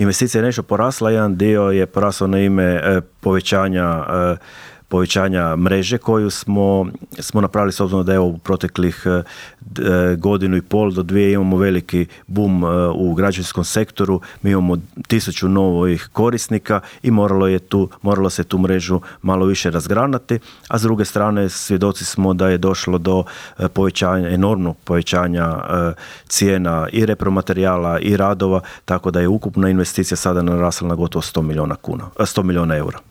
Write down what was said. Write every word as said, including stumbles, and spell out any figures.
investicija je nešto porasla, jedan dio je porasao na ime povećanja povećanja mreže koju smo, smo napravili, s obzirom da je u proteklih godinu i pol do dvije imamo veliki boom u građevinskom sektoru, mi imamo tisuću novih korisnika i moralo je tu, moralo se tu mrežu malo više razgranati, a s druge strane svjedoci smo da je došlo do povećanja, enormnog povećanja cijena i repromaterijala i radova, tako da je ukupna investicija sada narasla na gotovo sto milijuna kuna, sto milijuna eura.